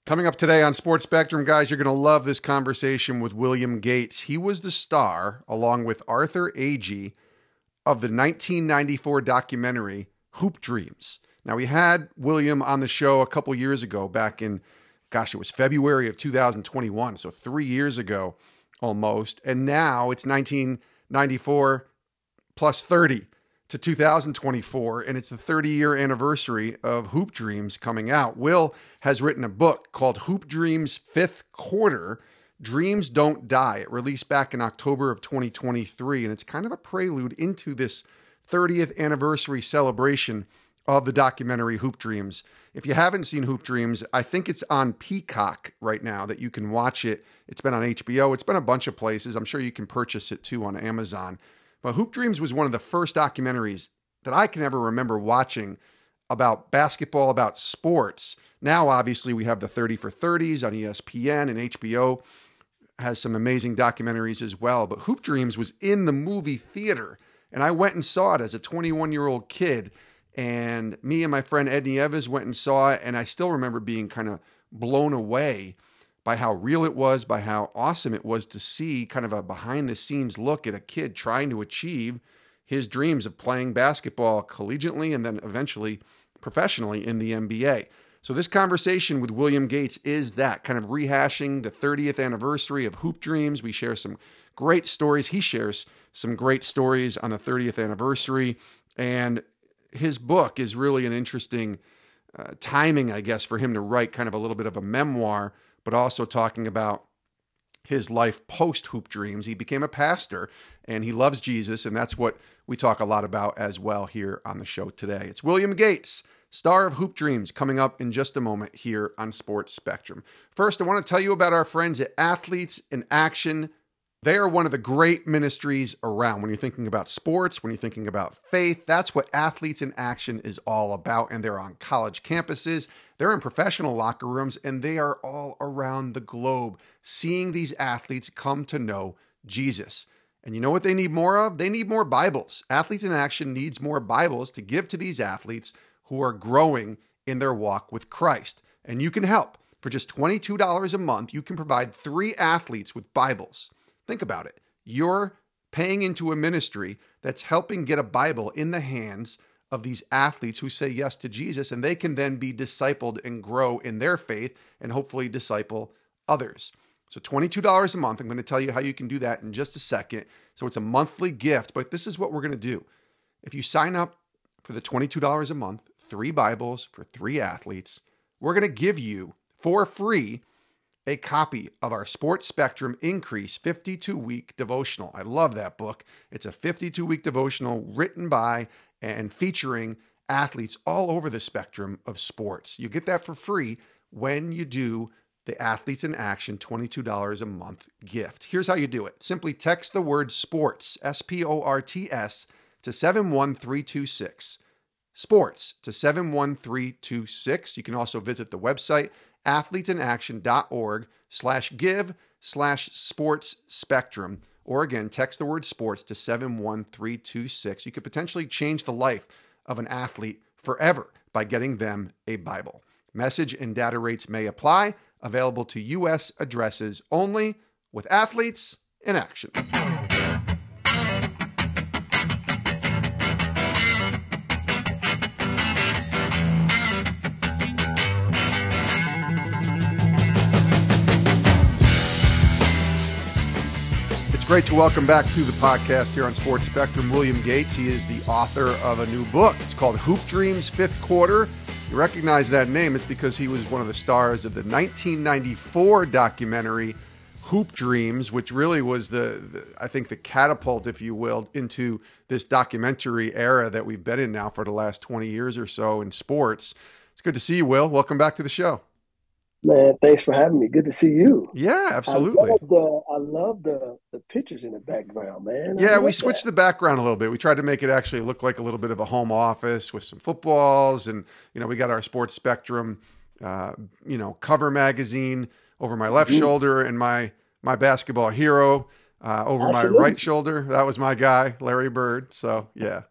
Coming up today on Sports Spectrum, guys, you're going to love this conversation with William Gates. He was the star, along with Arthur Agee, of the 1994 documentary Hoop Dreams. Now, we had William on the show a couple years ago, back in, it was February of 2021, so 3 years ago almost. And now it's 1994 plus 30 to 2024, and it's the 30-year anniversary of Hoop Dreams coming out. Will has written a book called Hoop Dreams Fifth Quarter, Dreams Don't Die. It released back in October of 2023, and it's kind of a prelude into this 30th anniversary celebration of the documentary Hoop Dreams. If you haven't seen Hoop Dreams, I think it's on Peacock right now that you can watch it. It's been on HBO. It's been a bunch of places. I'm sure you can purchase it too on Amazon. But Hoop Dreams was one of the first documentaries that I can ever remember watching about basketball, about sports. Now, obviously, we have the 30 for 30s on ESPN, and HBO has some amazing documentaries as well. But Hoop Dreams was in the movie theater, and I went and saw it as a 21-year-old kid. And me and my friend Ed Nieves went and saw it, and I still remember being kind of blown away by how real it was, by how awesome it was to see kind of a behind-the-scenes look at a kid trying to achieve his dreams of playing basketball collegiately and then eventually professionally in the NBA. So this conversation with William Gates is that, kind of rehashing the 30th anniversary of Hoop Dreams. We share some great stories. He shares some great stories on the 30th anniversary. And his book is really an interesting timing, I guess, for him to write kind of a little bit of a memoir, but also talking about his life post Hoop Dreams. He became a pastor and he loves Jesus, and that's what we talk a lot about as well here on the show today. It's William Gates, star of Hoop Dreams, coming up in just a moment here on Sports Spectrum. First, I want to tell you about our friends at Athletes in Action. They are one of the great ministries around. When you're thinking about sports, when you're thinking about faith, that's what Athletes in Action is all about. And they're on college campuses, they're in professional locker rooms, and they are all around the globe seeing these athletes come to know Jesus. And you know what they need more of? They need more Bibles. Athletes in Action needs more Bibles to give to these athletes who are growing in their walk with Christ. And you can help. For just $22 a month, you can provide 3 athletes with Bibles. Think about it. You're paying into a ministry that's helping get a Bible in the hands of these athletes who say yes to Jesus, and they can then be discipled and grow in their faith and hopefully disciple others. So $22 a month. I'm going to tell you how you can do that in just a second. So it's a monthly gift, but this is what we're going to do. If you sign up for the $22 a month, 3 Bibles for 3 athletes, we're going to give you for free a copy of our Sports Spectrum Increase 52-week devotional. I love that book. It's a 52-week devotional written by and featuring athletes all over the spectrum of sports. You get that for free when you do the Athletes in Action $22 a month gift. Here's how you do it. Simply text the word sports, SPORTS, to 71326. Sports to 71326. You can also visit the website athletesinaction.org/give/sports spectrum. Or again, text the word sports to 71326. You could potentially change the life of an athlete forever by getting them a Bible. Message and data rates may apply. Available to U.S. addresses only, with Athletes in Action. It's great to welcome back to the podcast here on Sports Spectrum William Gates. He is the author of a new book. It's called Hoop Dreams Fifth Quarter. You recognize that name. It's because he was one of the stars of the 1994 documentary Hoop Dreams, which really was I think the catapult, if you will, into this documentary era that we've been in now for the last 20 years or so in sports. It's good to see you, Will. Welcome back to the show. Man, thanks for having me. Good to see you. Yeah, absolutely. I love the pictures in the background, man. I Yeah, we love that. switched the background a little bit. We tried to make it actually look like a little bit of a home office with some footballs, and we got our Sports Spectrum, cover magazine over my left shoulder, and my basketball hero over my right shoulder. That was my guy, Larry Bird. So yeah,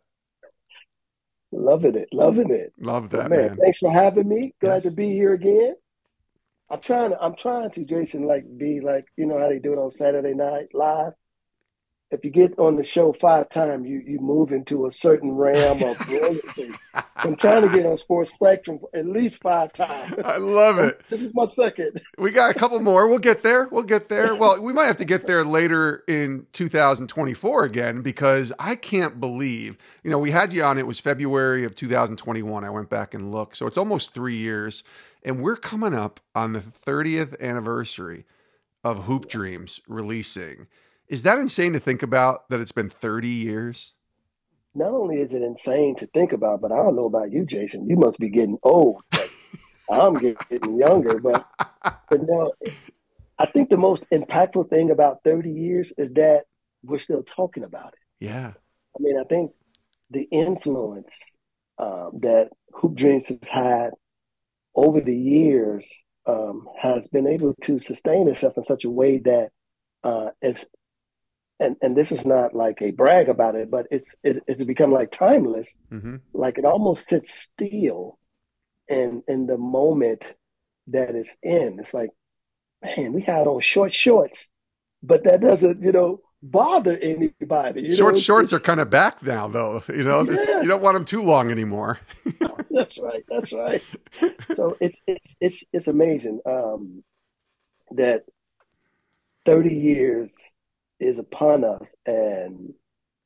Loving it. love But that, man, man. thanks for having me. Glad to Yes. be here again. I'm trying to, Jason, like be like, you know how they do it on Saturday Night Live. If you get on the show 5 times, you move into a certain realm of royalty. So I'm trying to get on Sports Spectrum at least 5 times. I love it. This is my second. We got a couple more. We'll get there. We'll get there. Well, we might have to get there later in 2024 again because I can't believe, we had you on. It was February of 2021. I went back and looked. So it's almost 3 years. And we're coming up on the 30th anniversary of Hoop Dreams releasing. Is that insane to think about that it's been 30 years? Not only is it insane to think about, but I don't know about you, Jason. You must be getting old because I'm getting younger. But no, I think the most impactful thing about 30 years is that we're still talking about it. Yeah. I mean, I think the influence that Hoop Dreams has had over the years has been able to sustain itself in such a way that it's and this is not like a brag about it, but it's become like timeless. Hmm. Like it almost sits still in the moment that it's in. It's like, man, we had on short shorts, but that doesn't, bother anybody. Short shorts are It's kind of back now, though. You yes, don't want them too long anymore. that's right, that's right. So it's amazing that 30 years is upon us, and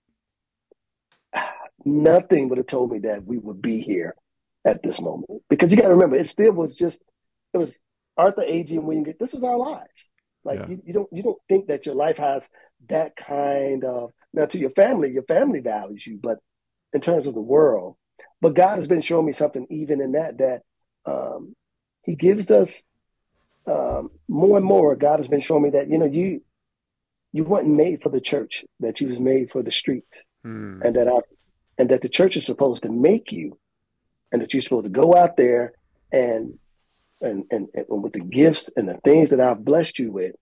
nothing would have told me that we would be here at this moment. Because you got to remember, it still was just it was Arthur Agee and William Gates. This was our lives. Like Yeah. you don't think that your life has that kind of now to your family values you, but in terms of the world. But God has been showing me something even in that um, He gives us more and more. God has been showing me that you weren't made for the church, that you was made for the streets, Hmm. and that the church is supposed to make you, and that you're supposed to go out there and and with the gifts and the things that I've blessed you with,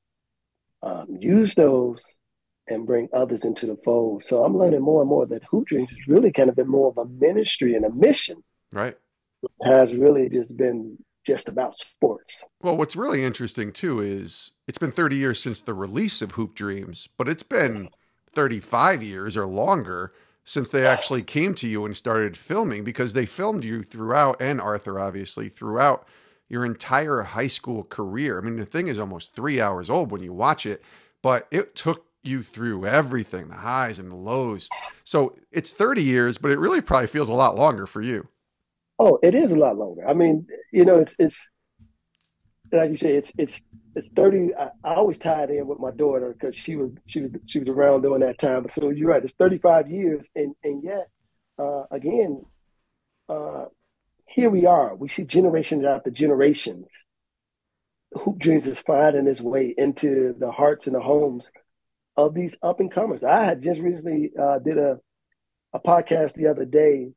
use those and bring others into the fold. So I'm learning more and more that Hoop Dreams has really kind of been more of a ministry and a mission. Right. It has really just been just about sports. Well, what's really interesting too is it's been 30 years since the release of Hoop Dreams, but it's been 35 years or longer since they actually came to you and started filming because they filmed you throughout, and Arthur obviously throughout your entire high school career. I mean, the thing is almost 3 hours old when you watch it, but it took you through everything, the highs and the lows. So it's 30 years, but it really probably feels a lot longer for you. Oh, it is a lot longer. I mean, it's like you say, it's 30. I always tied in with my daughter because she was around during that time. So you're right. It's 35 years, and yet again, uh, here we are. We see generations after generations. Hoop Dreams is finding its way into the hearts and the homes of these up and comers. I had just recently did a podcast the other day,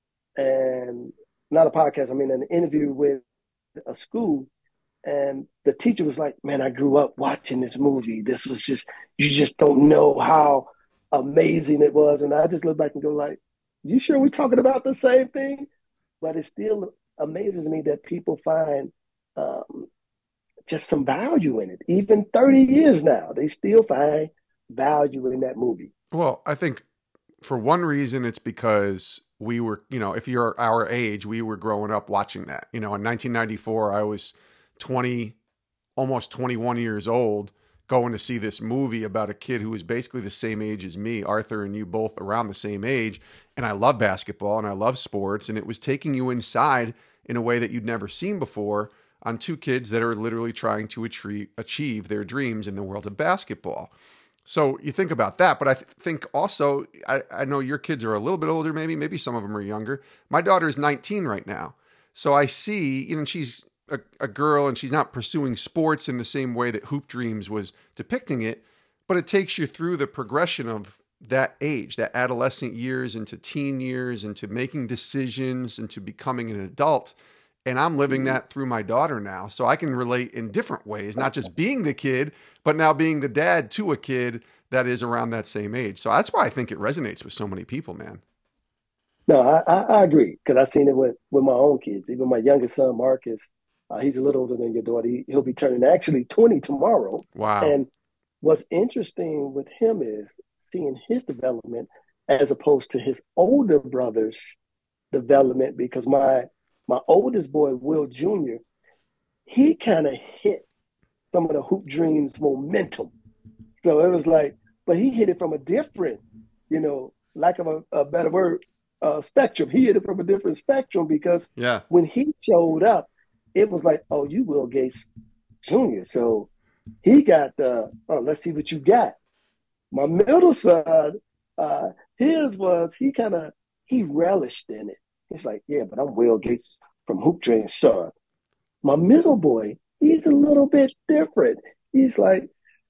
and not a podcast. I mean, an interview with a school. And the teacher was like, "Man, I grew up watching this movie. This was just you just don't know how amazing it was." And I just look back and go like, "You sure we're talking about the same thing?" But it still amazes me that people find um, just some value in it. Even 30 years now, they still find value in that movie. Well, I think for one reason, it's because we were, if you're our age, we were growing up watching that. In 1994, I was 20, almost 21 years old, going to see this movie about a kid who was basically the same age as me, Arthur and you both around the same age. And I love basketball and I love sports. And it was taking you inside in a way that you'd never seen before on two kids that are literally trying to achieve their dreams in the world of basketball. So you think about that, but think also, I know your kids are a little bit older, maybe some of them are younger. My daughter's 19 right now. So I see, she's a girl and she's not pursuing sports in the same way that Hoop Dreams was depicting it, but it takes you through the progression of that age, that adolescent years into teen years, into making decisions, into becoming an adult. And I'm living Mhm. that through my daughter now. So I can relate in different ways, not just being the kid, but now being the dad to a kid that is around that same age. So that's why I think it resonates with so many people, man. No, I agree because I've seen it with my own kids. Even my youngest son, Marcus, He's a little older than your daughter. He'll be turning actually 20 tomorrow. Wow. And what's interesting with him is seeing his development as opposed to his older brother's development because my oldest boy, Will Jr., he kind of hit some of the Hoop Dreams momentum. So it was like, but he hit it from a different, lack of a better word, spectrum. He hit it from a different spectrum because Yeah. when he showed up, it was like, oh, you Will Gates Jr. So he got the, oh, let's see what you got. My middle son, uh, his was, he relished in it. He's like, yeah, but I'm Will Gates from Hoop Dream's son. My middle boy, he's a little bit different. He's like,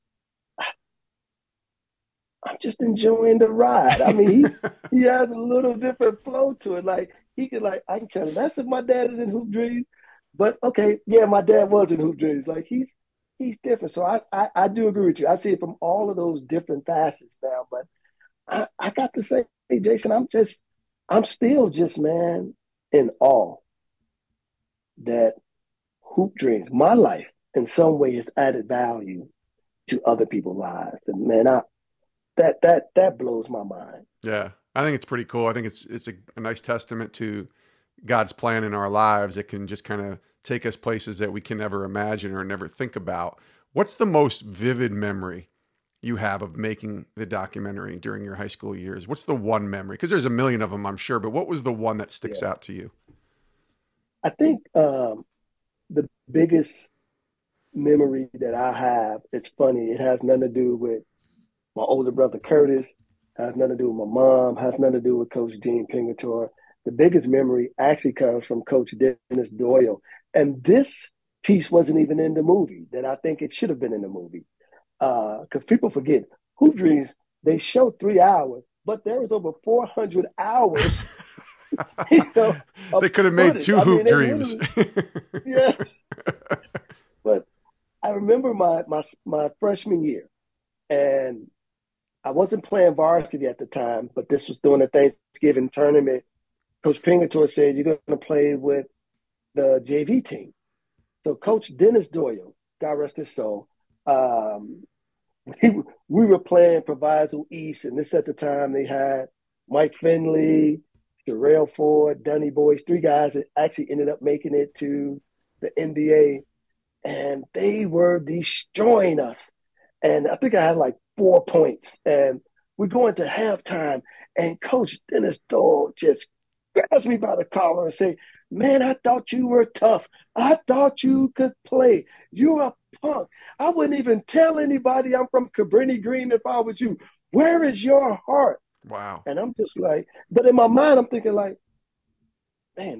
I'm just enjoying the ride. I mean, he has a little different flow to it. Like he could like I can care less if my dad is in Hoop Dreams, but okay, yeah, my dad was in Hoop Dreams. Like he's different. So I do agree with you. I see it from all of those different facets now. But I got to say, hey Jason, I'm still just man in awe that Hoop Dreams, my life, in some way has added value to other people's lives. And man, that blows my mind. Yeah. I think it's pretty cool. I think it's a nice testament to God's plan in our lives. It can just kind of take us places that we can never imagine or never think about. What's the most vivid memory you have of making the documentary during your high school years? What's the one memory? Because there's a million of them, I'm sure, but what was the one that sticks Yeah, out to you? I think the biggest memory that I have, it's funny. It has nothing to do with my older brother Curtis. Has nothing to do with my mom. Has nothing to do with Coach Dean Pingator. The biggest memory actually comes from Coach Dennis Doyle, and this piece wasn't even in the movie. That I think it should have been in the movie because people forget Hoop Dreams. They show 3 hours, but there was over 400 hours, of They could have made footage. two I mean, hoop they dreams. literally yes. But I remember my freshman year, and I wasn't playing varsity at the time, but this was during the Thanksgiving tournament. Coach Pingator said, "You're going to play with the JV team." So Coach Dennis Doyle, God rest his soul, um, we were playing Proviso East, and this at the time they had Mike Finley, Sherelle Ford, Dunny Boyce, three guys that actually ended up making it to the NBA, and they were destroying us. And I think I had like 4 points, and we go into halftime, and Coach Dennis Doyle just grabs me by the collar and say, "Man, I thought you were tough. I thought you could play. You're a punk. I wouldn't even tell anybody I'm from Cabrini Green if I was you. Where is your heart?" Wow. And I'm just like, but in my mind, I'm thinking like, man,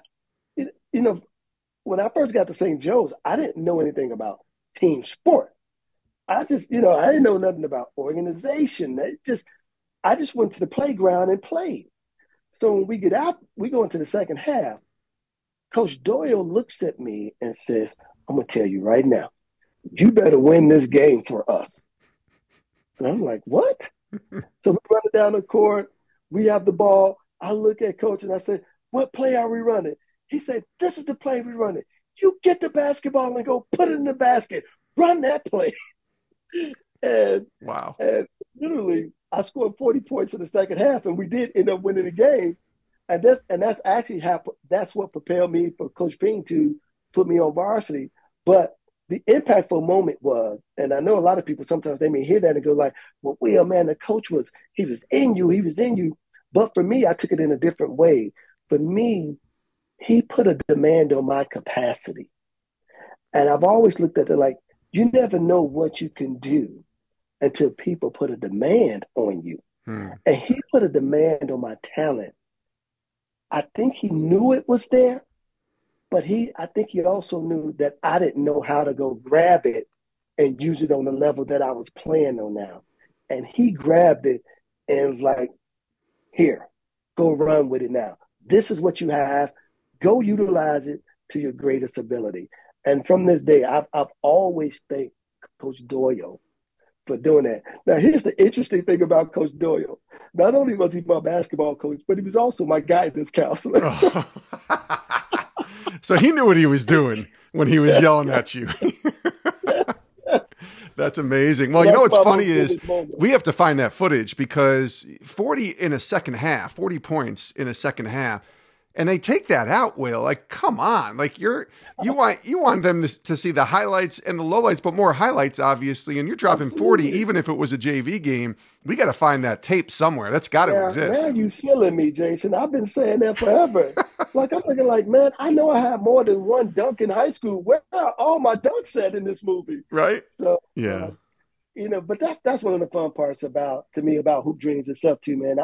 when I first got to St. Joe's, I didn't know anything about team sport. I didn't know nothing about organization. I just went to the playground and played. So when we get out, we go into the second half. Coach Doyle looks at me and says, "I'm gonna tell you right now, you better win this game for us." And I'm like, "What?" So we run it down the court. We have the ball. I look at coach and I say, "What play are we running?" He said, "This is the play we're running. You get the basketball and go put it in the basket. Run that play." And Wow. and literally, I scored 40 points in the second half, and we did end up winning the game. And that's actually that's what propelled me for Coach Payne to put me on varsity. But the impactful moment was, and I know a lot of people sometimes they may hear that and go like, "Well, Will, man, the coach he was in you, he was in you." But for me, I took it in a different way. For me, he put a demand on my capacity, and I've always looked at it like you never know what you can do until people put a demand on you. Hmm. And he put a demand on my talent. I think he knew it was there, but I think he also knew that I didn't know how to go grab it and use it on the level that I was playing on now. And he grabbed it and was like, "Here, go run with it now. This is what you have. Go utilize it to your greatest ability." And from this day, I've always thanked Coach Doyle for doing that. Now, here's the interesting thing about Coach Doyle. Not only was he my basketball coach, but he was also my guidance counselor. So he knew what he was doing when he was Yes, yelling yes, at you. yes, yes. That's amazing. So Well, you know that's what's my funny most is vivid moment. we have to find that footage because 40 in a second half, 40 points in a second half, and they take that out, Will. Like, come on. Like you want them to see the highlights and the lowlights, but more highlights, obviously, and you're dropping 40, Absolutely. even if it was a JV game. We got to find that tape somewhere. That's got to Now exist. you feeling me, Jason. I've been saying that forever. Like I'm thinking like, man, I know I had more than one dunk in high school. Where are all my dunks at in this movie? Right? So Yeah. but that's one of the fun parts about to me about Hoop Dreams itself too, man.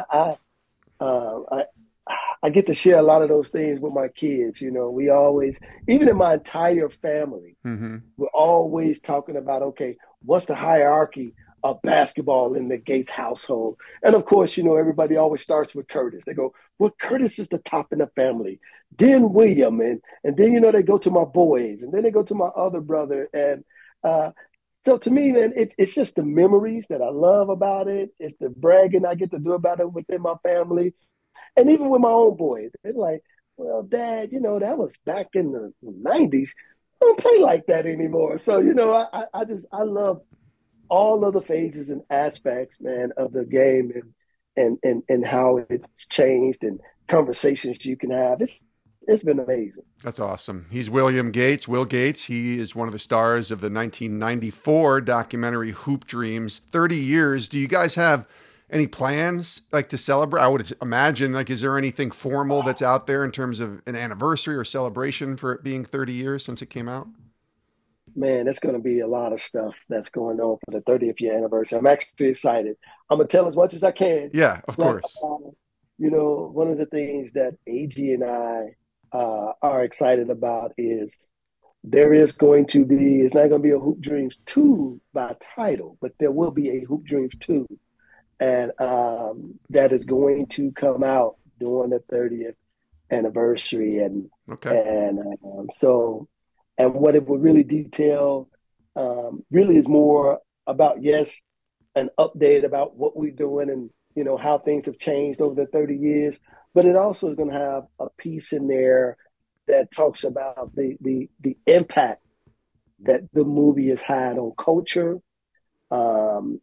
I I get to share a lot of those things with my kids. We always, even in my entire family, Mm-hmm. we're always talking about, okay, what's the hierarchy of basketball in the Gates household? And of course, everybody always starts with Curtis. They go, well, Curtis is the top in the family. Then William, and then they go to my boys, and then they go to my other brother, and uh, so to me, man, it's just the memories that I love about it. It's the bragging I get to do about it within my family, and even with my own boys. They're like, "Well, Dad, that was back in the '90s. I don't play like that anymore." So I love all of the phases and aspects, man, of the game, and how it's changed and conversations you can have. It's been amazing. That's awesome. He's William Gates. Will Gates. He is one of the stars of the 1994 documentary Hoop Dreams. 30 years. Do you guys have any plans like to celebrate? I would imagine, like, is there anything formal that's out there in terms of an anniversary or celebration for it being 30 years since it came out? Man, there's going to be a lot of stuff that's going on for the 30th year anniversary. I'm actually excited. I'm gonna tell as much as I can, Yeah, of but course. one of the things that AG and I are excited about is there is going to be. It's not going to be a Hoop Dreams 2 by title, but there will be a Hoop Dreams 2, and that is going to come out during the 30th anniversary, Okay. and and what it would really detail really is more about, yes, an update about what we're doing, and how things have changed over the 30 years, but it also is going to have a piece in there that talks about the impact that the movie has had on culture, um,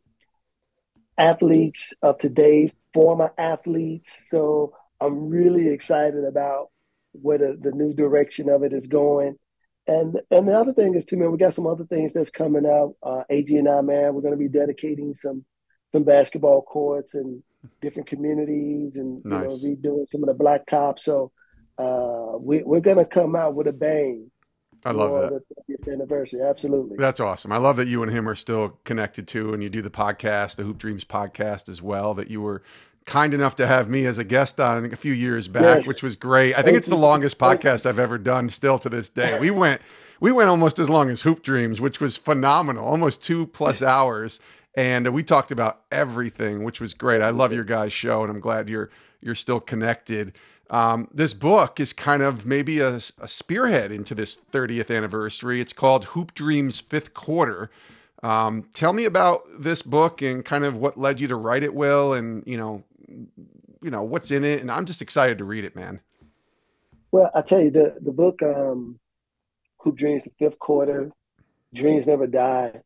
athletes of today, former athletes. So I'm really excited about where the new direction of it is going. And the other thing is too, man, we got some other things that's coming out. AG and I, man, we're going to be dedicating some basketball courts in different communities, and Nice. redoing some of the blacktop. So we're going to come out with a bang I love for that. the 30th anniversary. Absolutely. That's awesome. I love that you and him are still connected too, and you do the podcast, the Hoop Dreams podcast as well, that you were kind enough to have me as a guest on a few years back, which Yes. was great. I think Thank it's the you. longest Thank you. podcast I've ever done still to this day. We went almost as long as Hoop Dreams, which was phenomenal, almost 2+ hours. And we talked about everything, which was great. I love your guys' show, and I'm glad you're still connected. This book is kind of maybe a spearhead into this 30th anniversary. It's called Hoop Dreams Fifth Quarter. Tell me about this book and kind of what led you to write it, Will, and what's in it. And I'm just excited to read it, man. Well, I tell you, the book, Hoop Dreams, the fifth quarter, Dreams Never Die,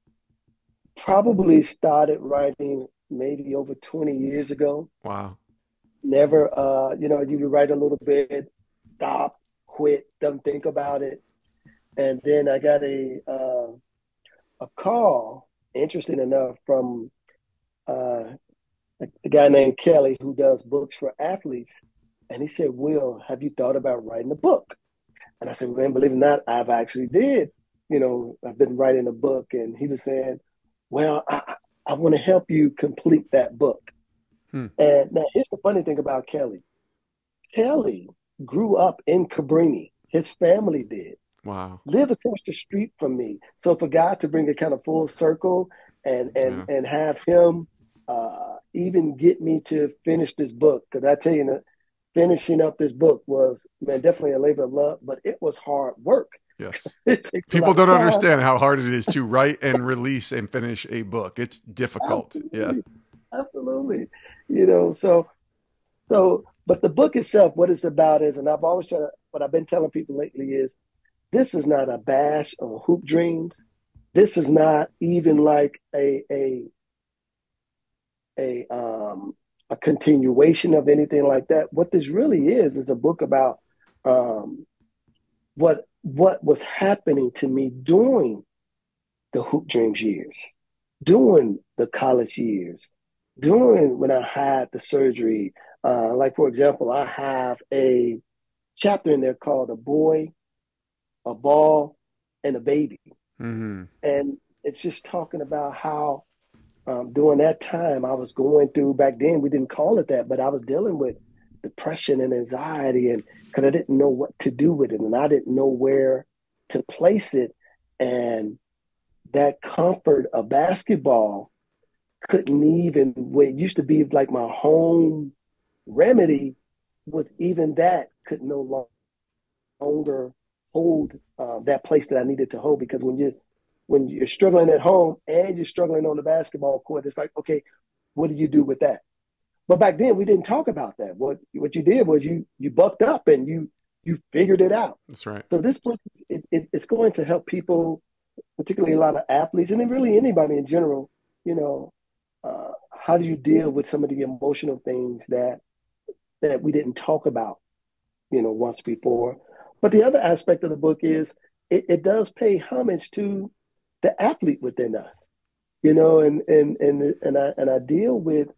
probably started writing maybe over 20 years ago. Wow. Never, you would write a little bit, stop, quit, don't think about it. And then I got a call, interesting enough, from uh, a guy named Kelly who does books for athletes. And he said, Will, have you thought about writing a book? And I said, man, believe it or not, I've actually did. I've been writing a book. And he was saying, well, I want to help you complete that book. Hmm. And now here's the funny thing about Kelly. Kelly grew up in Cabrini. His family did. Wow. Lived across the street from me. So for God to bring it kind of full circle, and and Yeah. and have him even get me to finish this book, because I tell you, finishing up this book was, man, definitely a labor of love, but it was hard work. Yes. It takes a People lot of don't time. understand how hard it is to write and release and finish a book. It's difficult. Yeah. Absolutely, absolutely. So but the book itself, what it's about is, and I've always tried to what I've been telling people lately is this is not a bash on Hoop Dreams. This is not even like a a continuation of anything like that. What this really is a book about um, what was happening to me during the Hoop Dreams years, during the college years, during when I had the surgery. Like for example, I have a chapter in there called "A Boy, a Ball, and a Baby," Mm-hmm. and it's just talking about how during that time I was going through. Back then we didn't call it that, but I was dealing with depression and anxiety, and because I didn't know what to do with it, and I didn't know where to place it, and that comfort of basketball couldn't even, what it used to be like my home remedy, with even that could no longer hold that place that I needed to hold. Because when you're struggling at home and you're struggling on the basketball court, it's like, okay, what do you do with that? But back then we didn't talk about that. What you did was you bucked up and you figured it out. That's right. So this book it's going to help people, particularly a lot of athletes, and then really anybody in general. You know, how do you deal with some of the emotional things that we didn't talk about, once before? But the other aspect of the book is it does pay homage to the athlete within us, and I deal with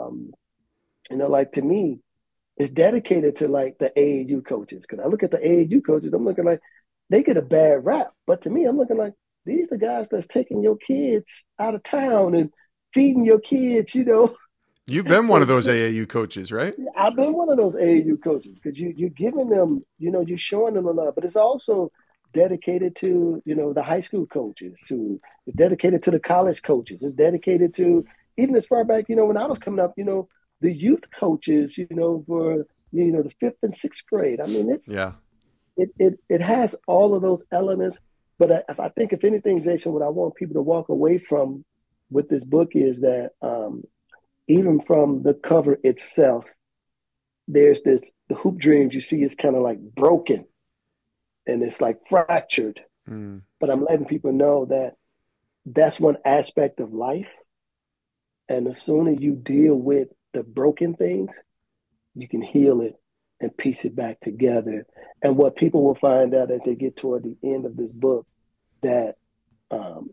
like to me, it's dedicated to like the AAU coaches. Because I look at the AAU coaches, I'm looking like they get a bad rap. But to me, I'm looking like these are the guys that's taking your kids out of town and feeding your kids. You've been one of And those AAU coaches, right? I've been one of those AAU coaches because you're giving them, you're showing them a love. But it's also dedicated to, the high school coaches, who is dedicated to the college coaches. It's dedicated to, even as far back, when I was coming up, the youth coaches, for the fifth and sixth grade. I mean, Yeah. it has all of those elements. But I think if anything, Jason, what I want people to walk away from with this book is that even from the cover itself, there's the Hoop Dreams you see is kind of like broken and it's like fractured. Mm. But I'm letting people know that that's one aspect of life. And the sooner you deal with the broken things, you can heal it and piece it back together. And what people will find out as they get toward the end of this book, that um,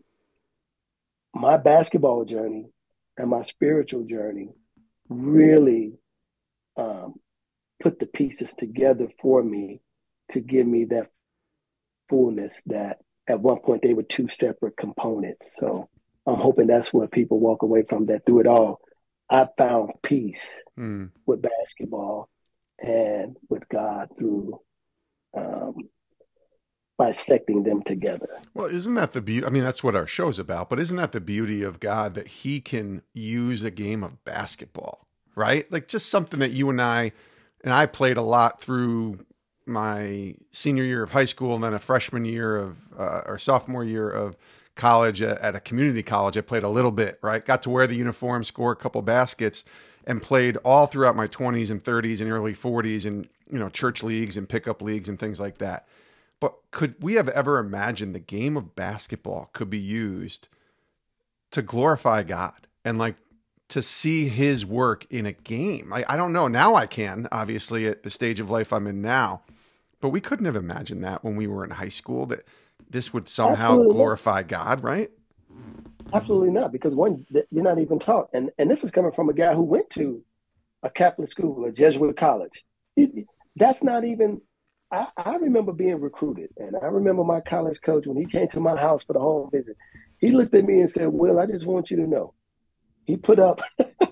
my basketball journey and my spiritual journey really um, put the pieces together for me to give me that fullness that at one point they were two separate components. So I'm hoping that's what people walk away from, that through it all, I found peace Mm. with basketball and with God through um, bisecting them together. Well, isn't that the beauty? I mean, that's what our show's about, but isn't that the beauty of God, that he can use a game of basketball, right? Like just something that you and I played a lot through my senior year of high school and then a freshman year of, or sophomore year of college at a community college. I played a little bit, right? Got to wear the uniform, score a couple baskets, and played all throughout my 20s and 30s and early 40s and, church leagues and pickup leagues and things like that. But could we have ever imagined the game of basketball could be used to glorify God and like to see his work in a game? I don't know. Now I can, obviously, at the stage of life I'm in now, but we couldn't have imagined that when we were in high school, that this would somehow Absolutely not. glorify God, right? Absolutely not. Because one, you're not even taught. And this is coming from a guy who went to a Catholic school, a Jesuit college. That's not even, I remember being recruited, and I remember my college coach, when he came to my house for the home visit, he looked at me and said, "Will, I just want you to know." He put up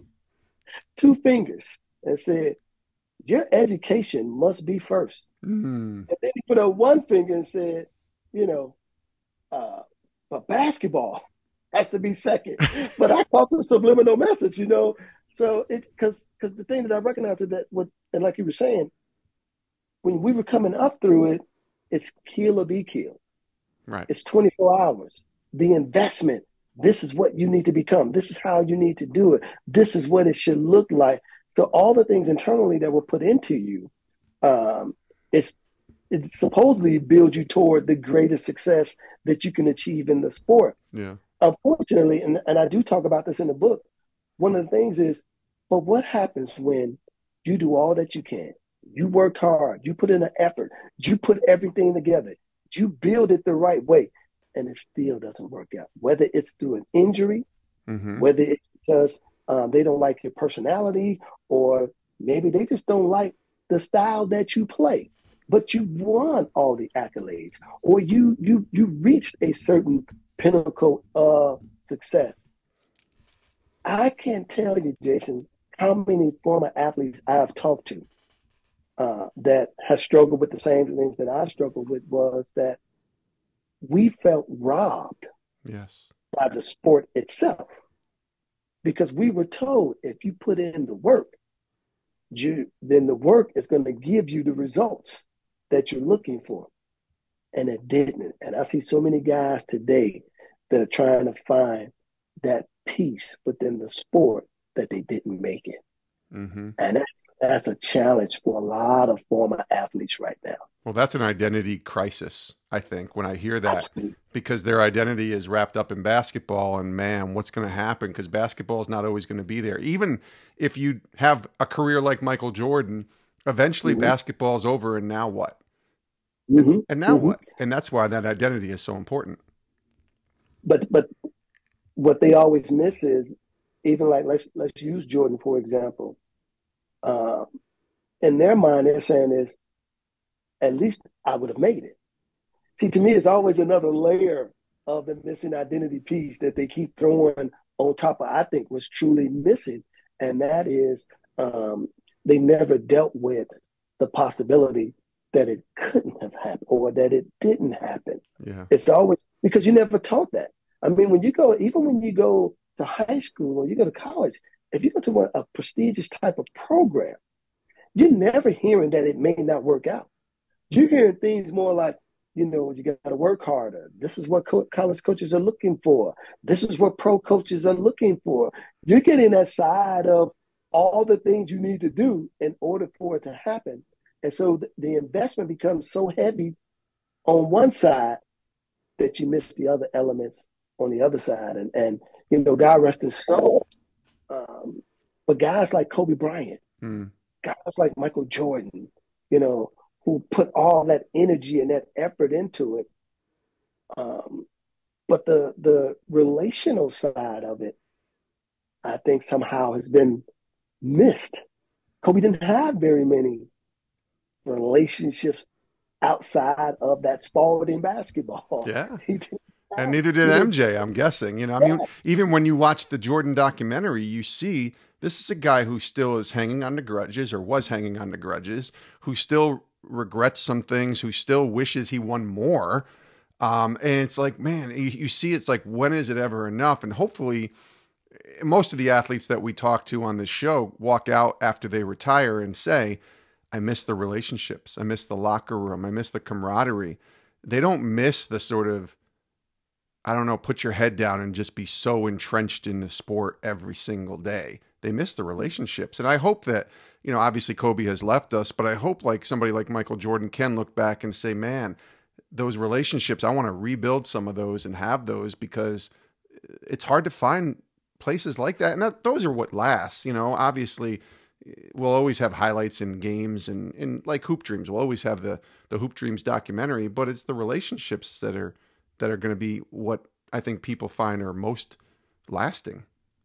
two fingers and said, "Your education must be first." Mm, And then he put up one finger and said, you know, uh, "But basketball has to be second." But I caught the subliminal message. So because the thing that I recognize is that what, and like you were saying, when we were coming up through it, it's kill or be killed. right. It's 24 hours. The investment, this is what you need to become. This is how you need to do it. This is what it should look like. So all the things internally that were put into you, um, it's it supposedly builds you toward the greatest success that you can achieve in the sport. Yeah. Unfortunately, and I do talk about this in the book, one of the things is, but what happens when you do all that you can? You worked hard, you put in an effort, you put everything together, you build it the right way, and it still doesn't work out. Whether it's through an injury, Mm-hmm. whether it's because they don't like your personality, or maybe they just don't like the style that you play. But you won all the accolades, or you reached a certain pinnacle of success. I can't tell you, Jason, how many former athletes I have talked to that has struggled with the same things that I struggled with, was that we felt robbed Yes. by the sport itself because we were told if you put in the work, then the work is going to give you the results that you're looking for. And it didn't. And I see so many guys today that are trying to find that peace within the sport that they didn't make it. Mm-hmm. And that's a challenge for a lot of former athletes right now. Well, that's an identity crisis, I think, when I hear that, Absolutely. because their identity is wrapped up in basketball. And man, what's going to happen? Because basketball is not always going to be there. Even if you have a career like Michael Jordan, eventually Mm-hmm. basketball's over. And now what? Mm-hmm. And now Mm-hmm. what? And that's why that identity is so important. But what they always miss is, even like, let's use Jordan for example. Uh, in their mind, they're saying is, at least I would have made it. See, to me, it's always another layer of the missing identity piece that they keep throwing on top of, I think, was truly missing. And that is, um, they never dealt with the possibility that it couldn't have happened or that it didn't happen. Yeah. It's always because you never taught that. I mean, when you go, even when you go to high school or you go to college, if you go to a prestigious type of program, you're never hearing that it may not work out. You're hearing things more like, you got to work harder. This is what college coaches are looking for. This is what pro coaches are looking for. You're getting that side of all the things you need to do in order for it to happen. And so the investment becomes so heavy on one side that you miss the other elements on the other side. And God rest his soul. Um, but guys like Kobe Bryant, Mm. guys like Michael Jordan, you know, who put all that energy and that effort into it. Um, but the relational side of it, I think somehow has been missed. Kobe didn't have very many relationships outside of that sport in basketball. Yeah. He didn't And have, neither did you know, MJ, I'm guessing. I mean, even when you watch the Jordan documentary, you see this is a guy who still is hanging on to grudges or was hanging on to grudges, who still regrets some things, who still wishes he won more. And it's like, man, you see, it's like, when is it ever enough? And hopefully, most of the athletes that we talk to on this show walk out after they retire and say, I miss the relationships. I miss the locker room. I miss the camaraderie. They don't miss the sort of, I don't know, put your head down and just be so entrenched in the sport every single day. They miss the relationships. And I hope that, obviously Kobe has left us, but I hope like somebody like Michael Jordan can look back and say, man, those relationships, I want to rebuild some of those and have those, because it's hard to find places like that. And those are what lasts, obviously we'll always have highlights in games and like Hoop Dreams. We'll always have the Hoop Dreams documentary, but it's the relationships that are going to be what I think people find are most lasting.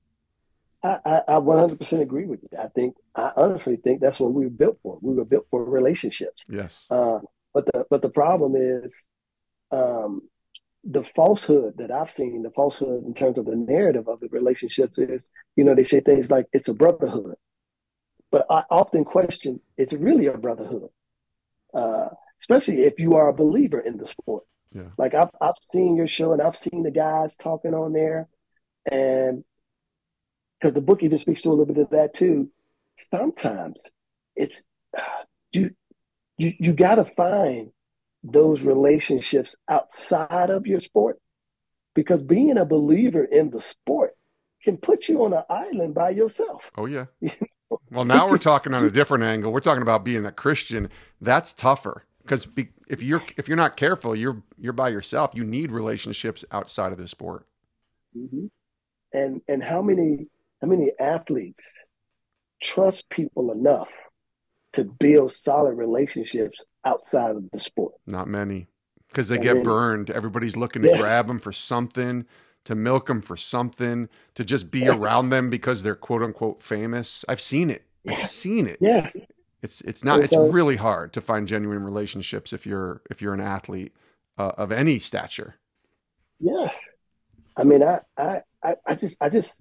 I 100% agree with you. I honestly think that's what we were built for. We were built for relationships. Yes. Uh, but the problem is, um, the falsehood that I've seen, the falsehood in terms of the narrative of the relationships is, they say things like it's a brotherhood, but I often question it's really a brotherhood, uh, especially if you are a believer in the sport. Yeah. Like I've seen your show and I've seen the guys talking on there, and because the book even speaks to a little bit of that too. Sometimes it's you you got to find those relationships outside of your sport, because being a believer in the sport can put you on an island by yourself. Oh yeah. Well, It now we're can talking put on a you, different angle. We're talking about being a Christian. That's tougher. because if you're not careful, you're by yourself. You need relationships outside of the sport. Hmm. And how many athletes trust people enough to build solid relationships outside of the sport? Not many, because they Not get many. burned. Everybody's looking to Yes. grab them for something, to milk them for something, to just be around them because they're quote unquote famous. I've seen it. I've Yeah. seen it. Yes. It's not. And It's so, really hard to find genuine relationships if you're an athlete of any stature. yes. I mean, I just,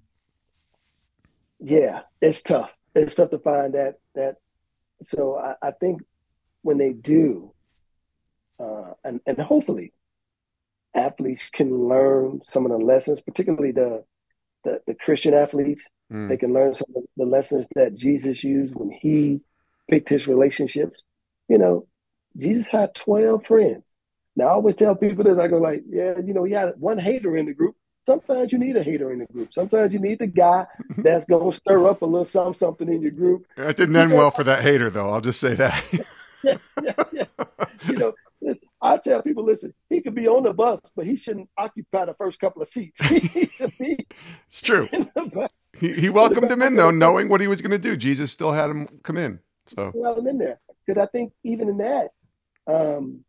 yeah, it's tough. It's tough to find that. So I think when they do, and hopefully athletes can learn some of the lessons, particularly the Christian athletes. They Mm. can learn some of the lessons that Jesus used when he picked his relationships. You know, Jesus had 12 friends. Now, I always tell people this, I go like, yeah, he had one hater in the group. Sometimes you need a hater in the group. Sometimes you need the guy that's going to stir up a little something in your group. It But didn't you end got, well for that hater, though. I'll just say that. yeah, yeah, yeah. You know, I tell people, listen, he could be on the bus, but he shouldn't occupy the first couple of seats. He should be It's true. in the back, He in the welcomed back him in of though, the bus. knowing what he was going to do. Jesus still had him come in. So Let him in there. Because I think even in that, um,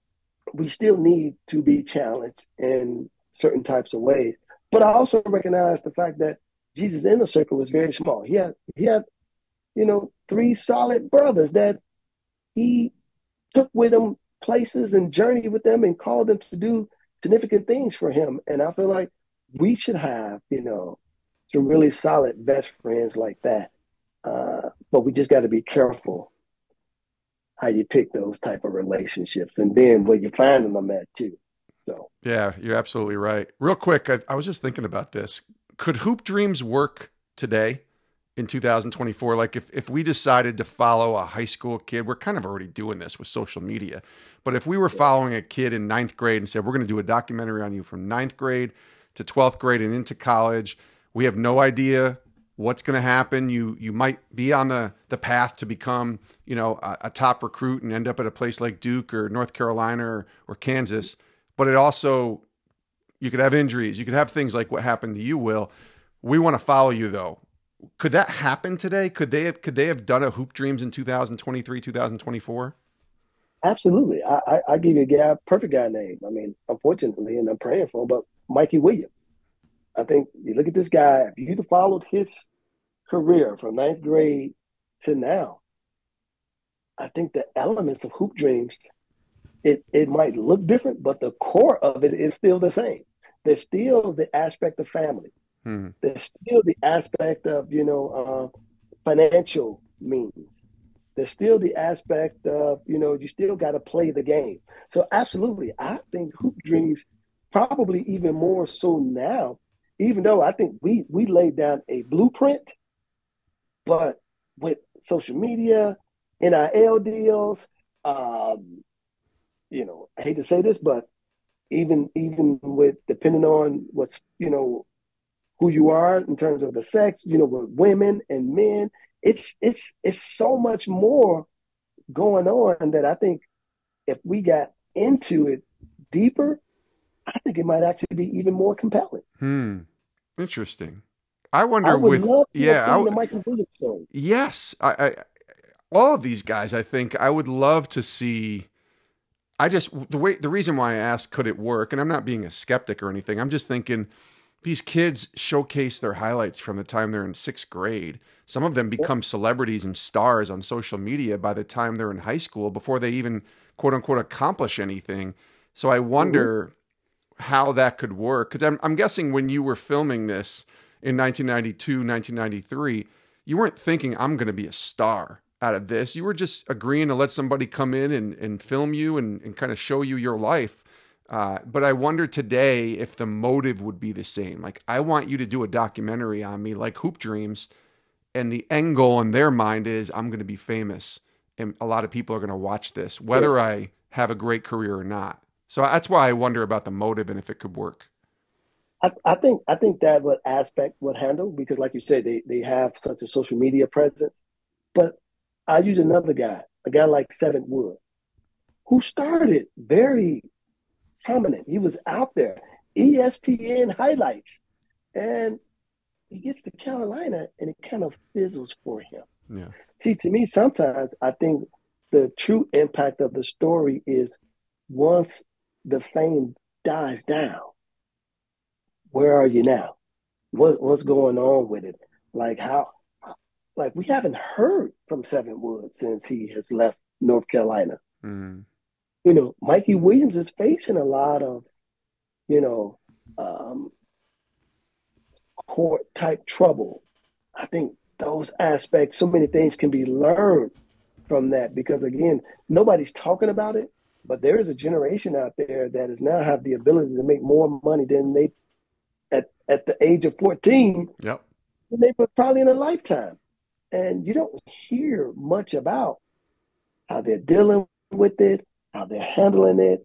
we still need to be challenged in certain types of ways. But I also recognize the fact that Jesus' inner circle was very small. He had three solid brothers that he took with him places and journeyed with them and called them to do significant things for him. And I feel like we should have, some really solid best friends like that. But we just got to be careful how you pick those type of relationships and then where you find them at too. So yeah, you're absolutely right. Real quick, I was just thinking about this. Could Hoop Dreams work today in 2024? Like if we decided to follow a high school kid, we're kind of already doing this with social media. But if we were yeah. following a kid in ninth grade and said, we're going to do a documentary on you from ninth grade to 12th grade and into college, we have no idea what's going to happen. You might be on the path to become, a top recruit and end up at a place like Duke or North Carolina or Kansas. But it also, you could have injuries. You could have things like what happened to you, Will. We want to follow you though. Could that happen today? Could they have done a Hoop Dreams in 2023, 2024? Absolutely. I give you a guy, perfect guy name. I mean, unfortunately, and I'm praying for him, but Mikey Williams. I think you look at this guy, if you'd have followed his career from ninth grade to now, I think the elements of Hoop Dreams, it might look different, but the core of it is still the same. There's still the aspect of family. Hmm. There's still the aspect of, financial means. There's still the aspect of, you still got to play the game. So absolutely, I think Hoop Dreams probably even more so now, even though I think we laid down a blueprint, but with social media, NIL deals, um, I hate to say this, but even with depending on what's who you are in terms of the sex, with women and men, it's so much more going on that I think if we got into it deeper, I think it might actually be even more compelling. Hmm. Interesting. I I wonder would with love to have yeah. seen the Michael Williams story. Yes. All of these guys. I think I would love to see. The reason why I asked could it work, and I'm not being a skeptic or anything. I'm just thinking these kids showcase their highlights from the time they're in sixth grade. Some of them Yep. become celebrities and stars on social media by the time they're in high school before they even quote unquote accomplish anything. So I Mm-hmm. wonder how that could work. Because I'm guessing when you were filming this in 1992, 1993, you weren't thinking, I'm going to be a star out of this. You were just agreeing to let somebody come in and film you and kind of show you your life. But I wonder today if the motive would be the same. Like, I want you to do a documentary on me, like Hoop Dreams. And the end goal in their mind is, I'm going to be famous. And a lot of people are going to watch this, Yeah. whether I have a great career or not. So that's why I wonder about the motive and if it could work. I think that what aspect would handle because like you said, they have such a social media presence. But I use another guy, a guy like Seven Wood, who started very prominent. He was out there, ESPN highlights, and he gets to Carolina, and it kind of fizzles for him. Yeah. See, to me, sometimes I think the true impact of the story is once the fame dies down, where are you now? What's going on with it? Like how like we haven't heard from Seven Wood since he has left North Carolina. Mm. Mikey Williams is facing a lot of, you know, um, court type trouble. I think those aspects, so many things can be learned from that because again, nobody's talking about it, but there is a generation out there that is now have the ability to make more money than they at the age of 14 Yep. than they were probably in a lifetime. And you don't hear much about how they're dealing with it, how they're handling it,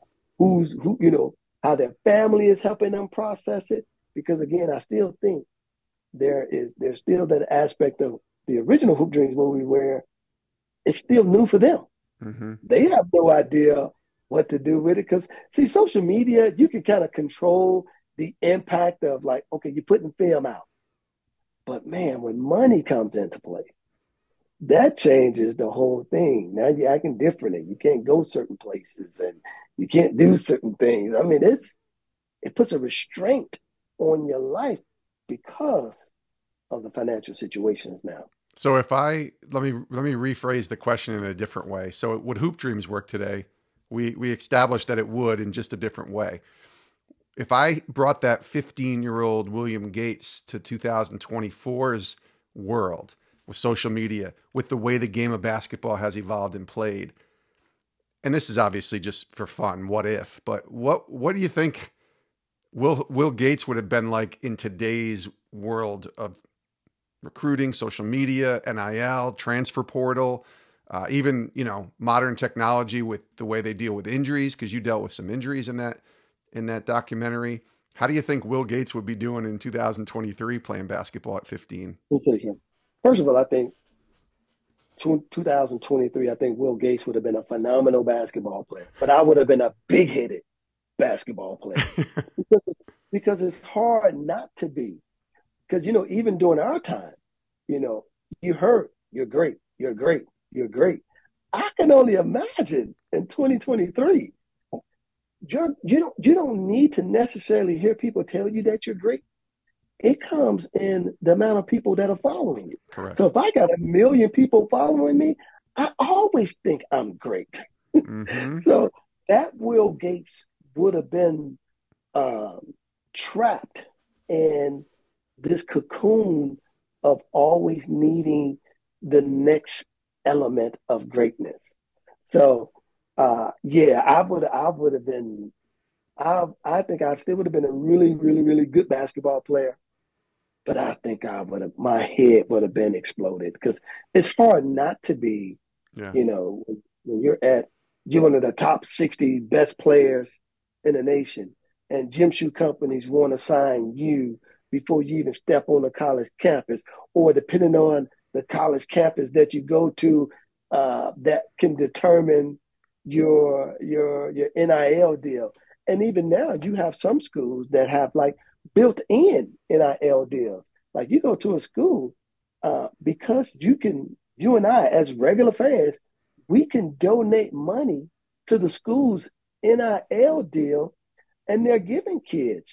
how their family is helping them process it. Because again, I still think there's still that aspect of the original Hoop Dreams movie where it's still new for them. Mm-hmm. They have no idea what to do with it. Because see, social media, you can kind of control the impact of like, okay, you're putting film out. But man, when money comes into play, that changes the whole thing. Now you're acting differently. You can't go certain places and you can't do certain things. I mean, it puts a restraint on your life because of the financial situations now. So if I let me rephrase the question in a different way. So would Hoop Dreams work today? We established that it would in just a different way. If I brought that 15-year-old William Gates to 2024's world with social media, with the way the game of basketball has evolved and played, and this is obviously just for fun, what if, but what do you think Will Gates would have been like in today's world of recruiting, social media, NIL, transfer portal, even modern technology with the way they deal with injuries? Because you dealt with some injuries in that documentary. How do you think Will Gates would be doing in 2023 playing basketball at 15? First of all, I think 2023, I think Will Gates would have been a phenomenal basketball player, but I would have been a big headed basketball player because it's hard not to be. Because, even during our time, you know, you heard, you're great, you're great, you're great. I can only imagine in 2023, you don't need to necessarily hear people tell you that you're great. It comes in the amount of people that are following you. So Correct. if I got a million people following me, I always think I'm great. Mm-hmm. So that Will Gates would have been um, trapped in this cocoon of always needing the next element of greatness. So yeah, I would have been I think I still would have been a really, really, really good basketball player, but I think my head would have been exploded because it's hard not to be, Yeah. when you're one of the top 60 best players in the nation, and gym shoe companies want to sign you before you even step on a college campus, or depending on the college campus that you go to, that can determine your NIL deal. And even now, you have some schools that have like built-in NIL deals. Like you go to a school, because you and I, as regular fans, we can donate money to the school's NIL deal, and they're giving kids,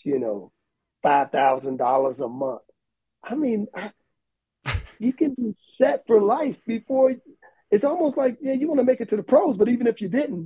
$5,000 a month. I mean, you can be set for life before. It's almost like, yeah, you want to make it to the pros, but even if you didn't,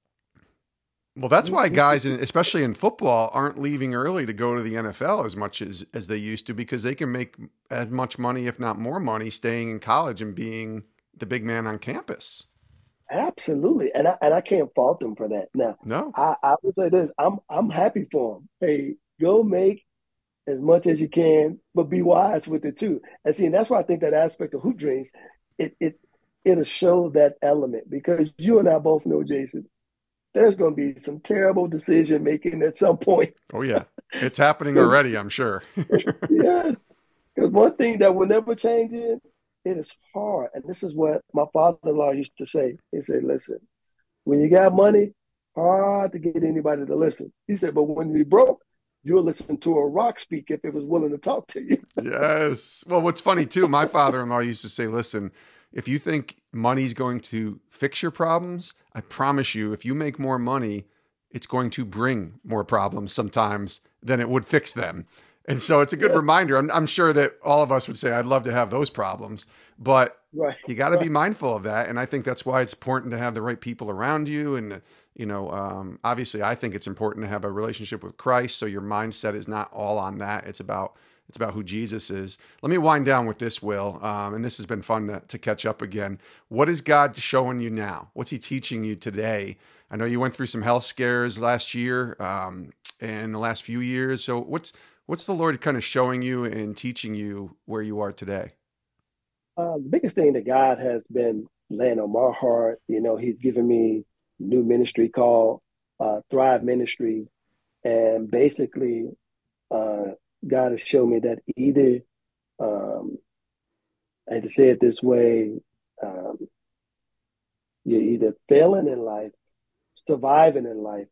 Well, that's you, why you guys, especially in football, aren't leaving early to go to the NFL as much as they used to because they can make as much money, if not more money, staying in college and being the big man on campus. absolutely, and I can't fault them for that. Now, No. I would say this: I'm happy for them. Hey, go make as much as you can, but be wise with it too. And see, and that's why I think that aspect of hoop dreams, it it it'll show that element because you and I both know, Jason, there's going to be some terrible decision making at some point. Oh yeah, it's happening Because already. I'm sure. yes, because one thing that will never change it is hard. And this is what my father-in-law used to say. He said, "Listen, When you got money, hard to get anybody to listen. He said, but when you broke, you'll listen to a rock speak if it was willing to talk to you. Yes. Well, what's funny too, my father-in-law used to say, listen, if you think money's going to fix your problems, I promise you, if you make more money, it's going to bring more problems sometimes than it would fix them. And so it's a good Yeah, reminder. I'm sure that all of us would say, I'd love to have those problems, but right, you got to be right. mindful of that. And I think that's why it's important to have the right people around you. And, obviously I think it's important to have a relationship with Christ. So your mindset is not all on that. It's about who Jesus is. Let me wind down with this, Will. And this has been fun to catch up again. What is God showing you now? What's He teaching you today? I know you went through some health scares last year, and the last few years. So what's the Lord kind of showing you and teaching you where you are today? The biggest thing that God has been laying on my heart, He's given me new ministry called Thrive Ministry, and basically, uh, God has shown me that either, um, I hate to say it this way, um, you're either failing in life, surviving in life,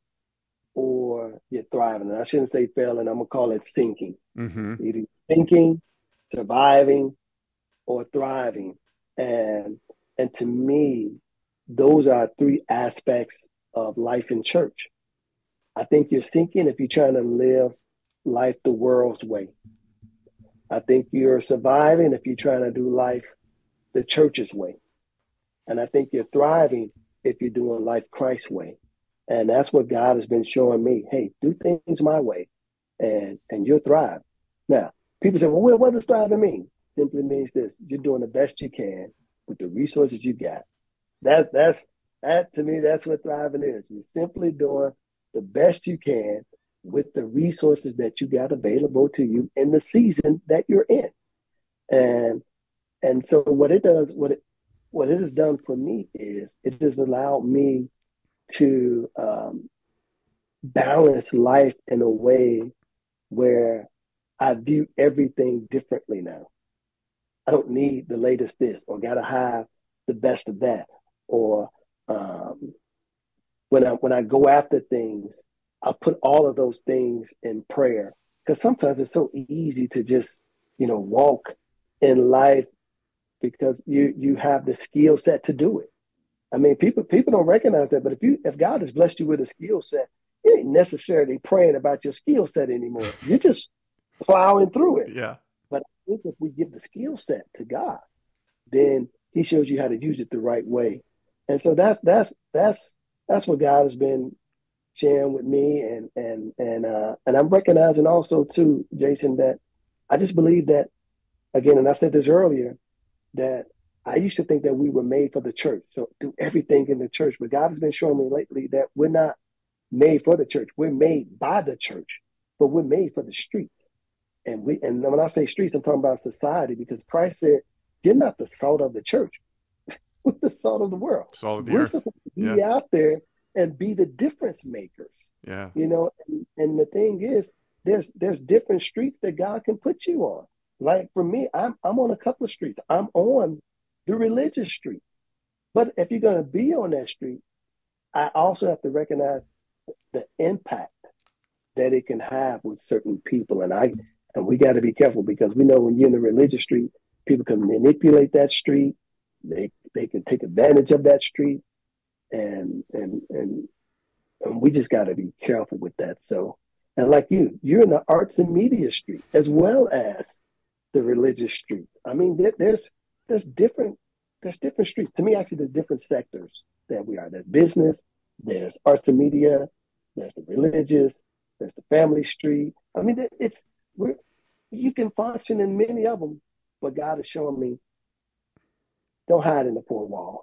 or you're thriving. And I shouldn't say failing, I'm gonna call it sinking. Mm-hmm. Either sinking, surviving, or thriving. And and to me, those are three aspects of life in church. I think you're sinking if you're trying to live life the world's way. I think you're surviving if you're trying to do life the church's way. And I think you're thriving if you're doing life Christ's way. And that's what God has been showing me. Hey, do things my way and you'll thrive. Now, people say, well, what does thriving mean? Simply means this: you're doing the best you can with the resources you got. That to me, that's what thriving is. You're simply doing the best you can with the resources that you got available to you in the season that you're in. And and so what it has done for me is it has allowed me to balance life in a way where I view everything differently now. I don't need the latest this or gotta have the best of that. Or um, when I go after things, I put all of those things in prayer because sometimes it's so easy to just walk in life because you have the skill set to do it. I mean, people don't recognize that, but if God has blessed you with a skill set, you ain't necessarily praying about your skill set anymore. You're just plowing through it. Yeah. But I think if we give the skill set to God, then He shows you how to use it the right way. And so that's what God has been sharing with me, and I'm recognizing also too, Jason, that I just believe that again, and I said this earlier, that I used to think that we were made for the church, so do everything in the church. But God has been showing me lately that we're not made for the church. We're made by the church, but we're made for the streets. And when I say streets, I'm talking about society because Christ said, "You're not the salt of the church. We're the salt of the world. Salt of the We're earth. supposed to Yeah. be out there and be the difference makers." Yeah. And the thing is, there's different streets that God can put you on. Like for me, I'm on a couple of streets. I'm on the religious street. But if you're gonna be on that street, I also have to recognize the impact that it can have with certain people. And we got to be careful because we know when you're in the religious street, people can manipulate that street. They can take advantage of that street, and and and and we just got to be careful with that. So, and like you're in the arts and media street as well as the religious street. I mean, there's different there's different streets. To me, actually, there's different sectors that we are. There's business, there's arts and media, there's the religious, there's the family street. I mean, it's we're you can function in many of them, but God is showing me don't hide in the four walls.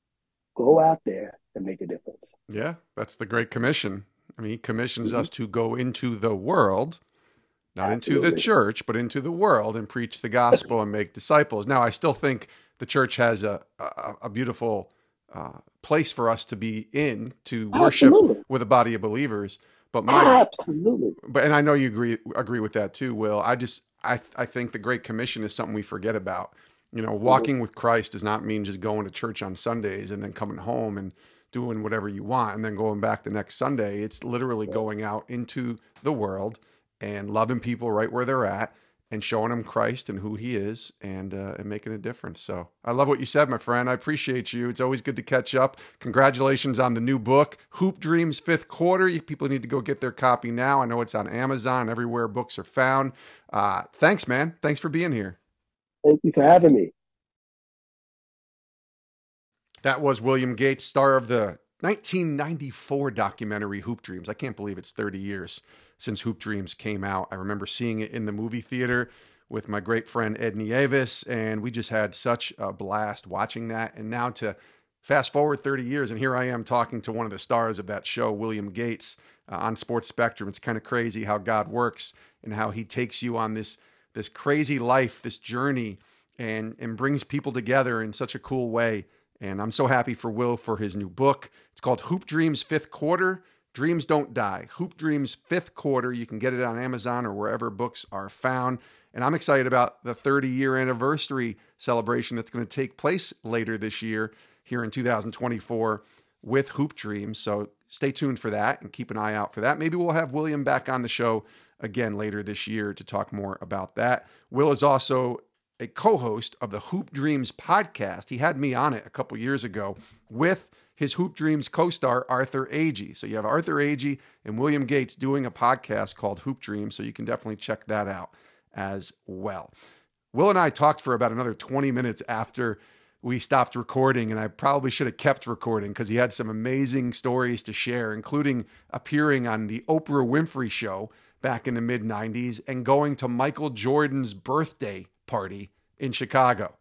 Go out there and make a difference. Yeah. That's the Great Commission. I mean, He commissions Mm-hmm. us to go into the world, not into the Absolutely. church, but into the world and preach the gospel and make disciples. Now, I still think the church has a beautiful place for us to be in to worship Absolutely. with a body of believers. But Absolutely. and I know you agree with that too, Will. I think the Great Commission is something we forget about. Mm-hmm. Walking with Christ does not mean just going to church on Sundays and then coming home and doing whatever you want and then going back the next Sunday. It's literally going out into the world and loving people right where they're at and showing them Christ and who he is and making a difference. So I love what you said, my friend. I appreciate you. It's always good to catch up. Congratulations on the new book, Hoop Dreams Fifth Quarter. You people need to go get their copy now. I know it's on Amazon, everywhere books are found. Thanks, man. Thanks for being here. Thank you for having me. That was William Gates, star of the 1994 documentary Hoop Dreams. I can't believe it's 30 years since Hoop Dreams came out. I remember seeing it in the movie theater with my great friend Ed Nieves, and we just had such a blast watching that. And now to fast forward 30 years, and here I am talking to one of the stars of that show, William Gates, on Sports Spectrum. It's kind of crazy how God works and how he takes you on this crazy life, this journey, and brings people together in such a cool way. And I'm so happy for Will for his new book. It's called Hoop Dreams Fifth Quarter. Dreams Don't Die. Hoop Dreams Fifth Quarter. You can get it on Amazon or wherever books are found. And I'm excited about the 30-year anniversary celebration that's going to take place later this year here in 2024 with Hoop Dreams. So stay tuned for that and keep an eye out for that. Maybe we'll have William back on the show again later this year to talk more about that. Will is also a co-host of the Hoop Dreams podcast. He had me on it a couple years ago with his Hoop Dreams co-star, Arthur Agee. So you have Arthur Agee and William Gates doing a podcast called Hoop Dreams. So you can definitely check that out as well. Will and I talked for about another 20 minutes after we stopped recording, and I probably should have kept recording because he had some amazing stories to share, including appearing on the Oprah Winfrey Show back in the mid-90s and going to Michael Jordan's birthday party in Chicago.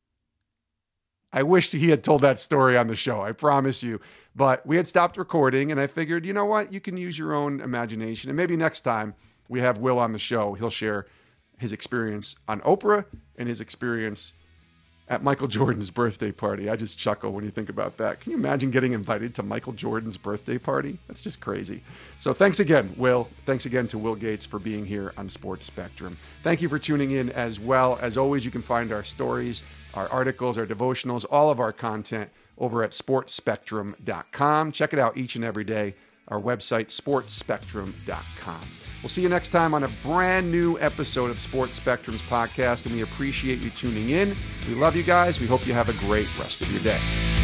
I wish he had told that story on the show, I promise you. But we had stopped recording, and I figured, you know what? You can use your own imagination. And maybe next time we have Will on the show, he'll share his experience on Oprah and his experience at Michael Jordan's birthday party. I just chuckle when you think about that. Can you imagine getting invited to Michael Jordan's birthday party? That's just crazy. So thanks again, Will. Thanks again to Will Gates for being here on Sports Spectrum. Thank you for tuning in as well. As always, you can find our stories, our articles, our devotionals, all of our content over at sportspectrum.com. Check it out each and every day. Our website, sportspectrum.com. We'll see you next time on a brand new episode of Sports Spectrum's podcast, and we appreciate you tuning in. We love you guys. We hope you have a great rest of your day.